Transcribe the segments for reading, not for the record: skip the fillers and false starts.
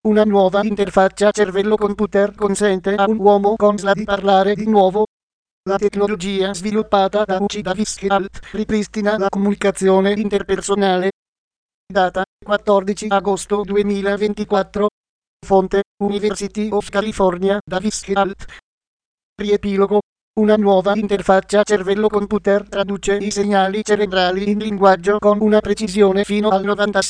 Una nuova interfaccia cervello-computer consente a un uomo con SLA di parlare di nuovo. La tecnologia sviluppata da UC Davis et al. ripristina la comunicazione interpersonale. Data 14 agosto 2024. Fonte University of California Davis et al. Riepilogo. Una nuova interfaccia cervello-computer traduce i segnali cerebrali in linguaggio con una precisione fino al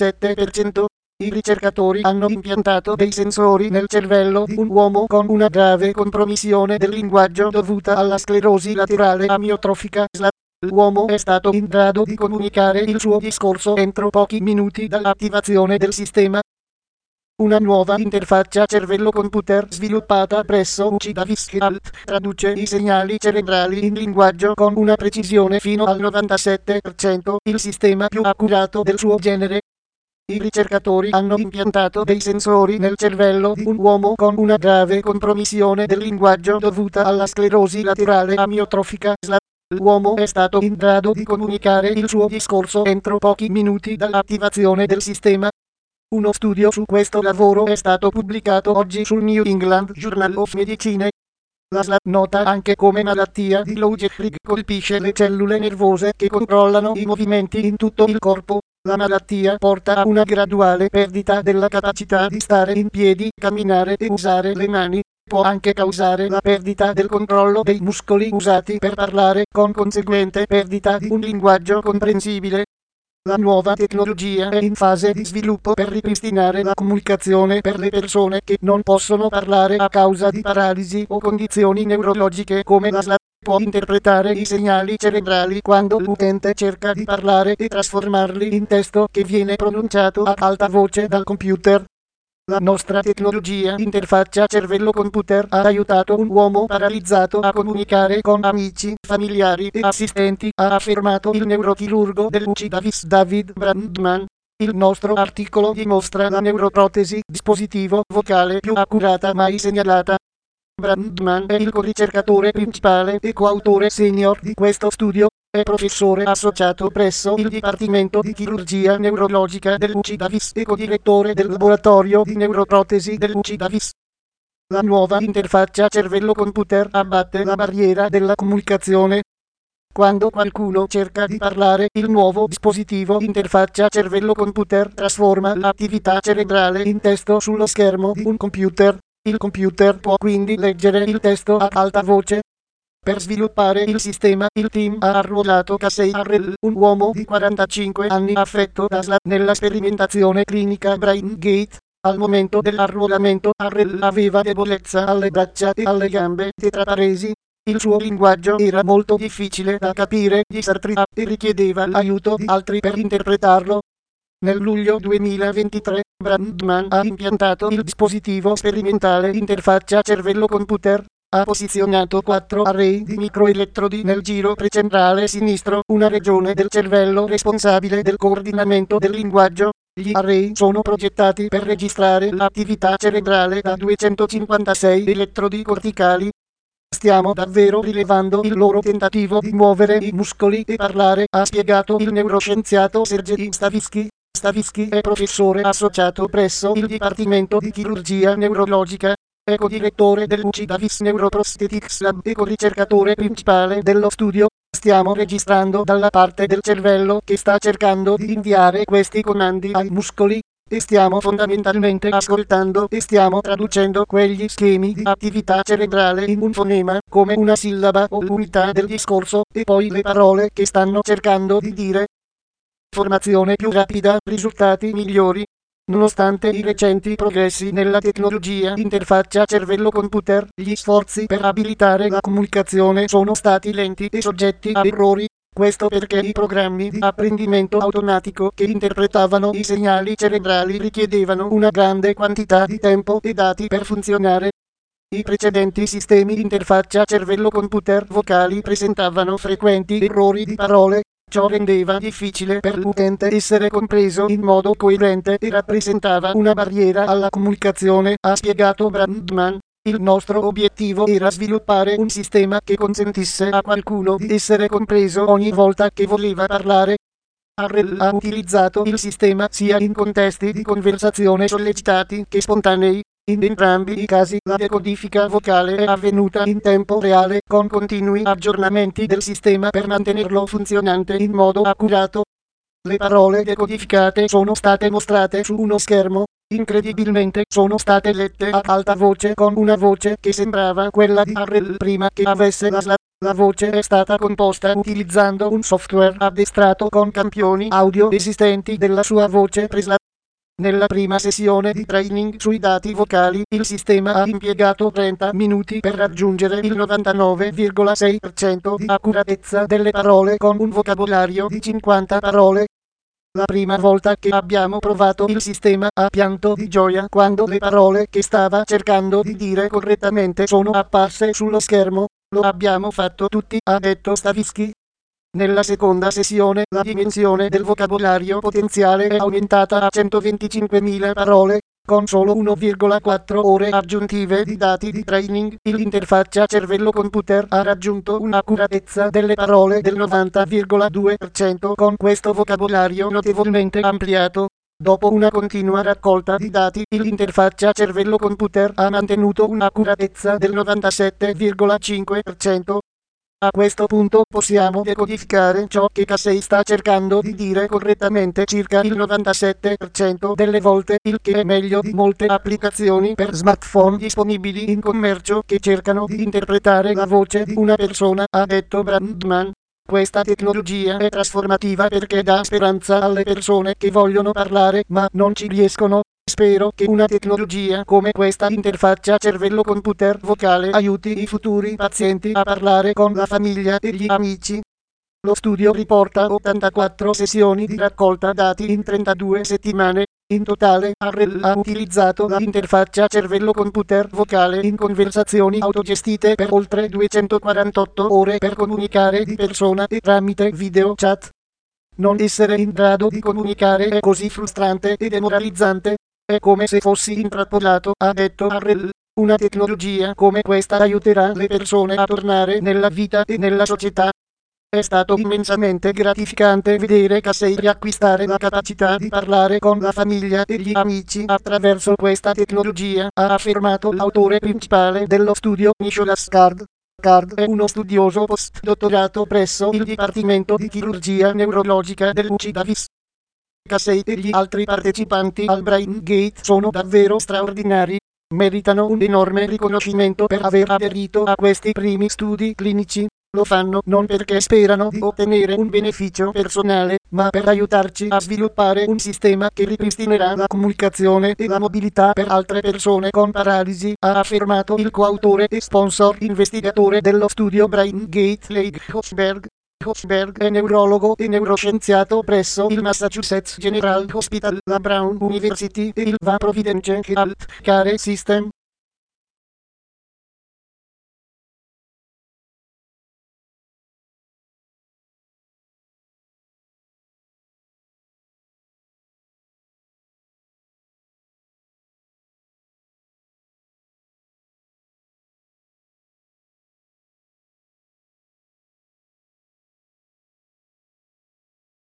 97%. I ricercatori hanno impiantato dei sensori nel cervello di un uomo con una grave compromissione del linguaggio dovuta alla sclerosi laterale amiotrofica SLA. L'uomo è stato in grado di comunicare il suo discorso entro pochi minuti dall'attivazione del sistema. Una nuova interfaccia cervello-computer sviluppata presso UC Davis et al. traduce i segnali cerebrali in linguaggio con una precisione fino al 97%, il sistema più accurato del suo genere. I ricercatori hanno impiantato dei sensori nel cervello di un uomo con una grave compromissione del linguaggio dovuta alla sclerosi laterale amiotrofica SLA. L'uomo è stato in grado di comunicare il suo discorso entro pochi minuti dall'attivazione del sistema. Uno studio su questo lavoro è stato pubblicato oggi sul New England Journal of Medicine. La SLA, nota anche come malattia di Lou Gehrig, colpisce le cellule nervose che controllano i movimenti in tutto il corpo. La malattia porta a una graduale perdita della capacità di stare in piedi, camminare e usare le mani. Può anche causare la perdita del controllo dei muscoli usati per parlare, con conseguente perdita di un linguaggio comprensibile. La nuova tecnologia è in fase di sviluppo per ripristinare la comunicazione per le persone che non possono parlare a causa di paralisi o condizioni neurologiche come la SLA. Può interpretare i segnali cerebrali quando l'utente cerca di parlare e trasformarli in testo che viene pronunciato ad alta voce dal computer. La nostra tecnologia interfaccia cervello-computer ha aiutato un uomo paralizzato a comunicare con amici, familiari e assistenti, ha affermato il neurochirurgo dell'UC Davis David Brandman. Il nostro articolo dimostra la neuroprotesi dispositivo vocale più accurata mai segnalata. Brandman è il co-ricercatore principale e coautore senior di questo studio. È professore associato presso il Dipartimento di Chirurgia Neurologica dell'UC Davis e co-direttore del laboratorio di neuroprotesi dell'UC Davis. La nuova interfaccia cervello-computer abbatte la barriera della comunicazione. Quando qualcuno cerca di parlare, il nuovo dispositivo interfaccia cervello-computer trasforma l'attività cerebrale in testo sullo schermo di un computer. Il computer può quindi leggere il testo ad alta voce. Per sviluppare il sistema, il team ha arruolato Casey Arrell, un uomo di 45 anni affetto da SLA, nella sperimentazione clinica BrainGate. Al momento dell'arruolamento, Arrell aveva debolezza alle braccia e alle gambe, tetraparesi. Il suo linguaggio era molto difficile da capire, disartrito, e richiedeva l'aiuto di altri per interpretarlo. Nel luglio 2023, Brandman ha impiantato il dispositivo sperimentale interfaccia cervello-computer. Ha posizionato 4 array di microelettrodi nel giro precentrale sinistro, una regione del cervello responsabile del coordinamento del linguaggio. Gli array sono progettati per registrare l'attività cerebrale da 256 elettrodi corticali. Stiamo davvero rilevando il loro tentativo di muovere i muscoli e parlare, ha spiegato il neuroscienziato Sergei Stavitsky. Stavitsky è professore associato presso il Dipartimento di Chirurgia Neurologica. È co-direttore dell'UC Davis Neuroprosthetics Lab e co-ricercatore principale dello studio. Stiamo registrando dalla parte del cervello che sta cercando di inviare questi comandi ai muscoli, e stiamo fondamentalmente ascoltando e stiamo traducendo quegli schemi di attività cerebrale in un fonema, come una sillaba o l'unità del discorso, e poi le parole che stanno cercando di dire. Formazione più rapida, risultati migliori. Nonostante i recenti progressi nella tecnologia interfaccia cervello-computer, gli sforzi per abilitare la comunicazione sono stati lenti e soggetti a errori. Questo perché i programmi di apprendimento automatico che interpretavano i segnali cerebrali richiedevano una grande quantità di tempo e dati per funzionare. I precedenti sistemi interfaccia cervello-computer vocali presentavano frequenti errori di parole. Ciò rendeva difficile per l'utente essere compreso in modo coerente e rappresentava una barriera alla comunicazione, ha spiegato Brandman. Il nostro obiettivo era sviluppare un sistema che consentisse a qualcuno di essere compreso ogni volta che voleva parlare. Harrell ha utilizzato il sistema sia in contesti di conversazione sollecitati che spontanei. In entrambi i casi la decodifica vocale è avvenuta in tempo reale con continui aggiornamenti del sistema per mantenerlo funzionante in modo accurato. Le parole decodificate sono state mostrate su uno schermo. Incredibilmente sono state lette ad alta voce con una voce che sembrava quella di Harrell prima che avesse la SLA. La voce è stata composta utilizzando un software addestrato con campioni audio esistenti della sua voce presa. Nella prima sessione di training sui dati vocali, il sistema ha impiegato 30 minuti per raggiungere il 99,6% di accuratezza delle parole con un vocabolario di 50 parole. La prima volta che abbiamo provato il sistema ha pianto di gioia quando le parole che stava cercando di dire correttamente sono apparse sullo schermo. Lo abbiamo fatto tutti, ha detto Stavisky. Nella seconda sessione la dimensione del vocabolario potenziale è aumentata a 125.000 parole. Con solo 1,4 ore aggiuntive di dati di training, l'interfaccia cervello-computer ha raggiunto un'accuratezza delle parole del 90,2% con questo vocabolario notevolmente ampliato. Dopo una continua raccolta di dati, l'interfaccia cervello-computer ha mantenuto un'accuratezza del 97,5%. A questo punto possiamo decodificare ciò che Casey sta cercando di dire correttamente circa il 97% delle volte, il che è meglio di molte applicazioni per smartphone disponibili in commercio che cercano di interpretare la voce di una persona, ha detto Brandman. Questa tecnologia è trasformativa perché dà speranza alle persone che vogliono parlare ma non ci riescono. Spero che una tecnologia come questa interfaccia cervello-computer vocale aiuti i futuri pazienti a parlare con la famiglia e gli amici. Lo studio riporta 84 sessioni di raccolta dati in 32 settimane. In totale, Harrell ha utilizzato la interfaccia cervello-computer vocale in conversazioni autogestite per oltre 248 ore per comunicare di persona e tramite video chat. Non essere in grado di comunicare è così frustrante e demoralizzante. È come se fossi intrappolato, ha detto Harrell. Una tecnologia come questa aiuterà le persone a tornare nella vita e nella società. È stato immensamente gratificante vedere Casey riacquistare la capacità di parlare con la famiglia e gli amici attraverso questa tecnologia, ha affermato l'autore principale dello studio Nicholas Card. Card è uno studioso postdottorato presso il Dipartimento di Chirurgia Neurologica dell'UC Davis. Casey e gli altri partecipanti al Brain Gate sono davvero straordinari. Meritano un enorme riconoscimento per aver aderito a questi primi studi clinici. Lo fanno non perché sperano di ottenere un beneficio personale, ma per aiutarci a sviluppare un sistema che ripristinerà la comunicazione e la mobilità per altre persone con paralisi, ha affermato il coautore e sponsor investigatore dello studio Brain Gate Leigh Hochberg. Hochberg è neurologo e neuroscienziato presso il Massachusetts General Hospital, la Brown University e il Va Providence Health Care System.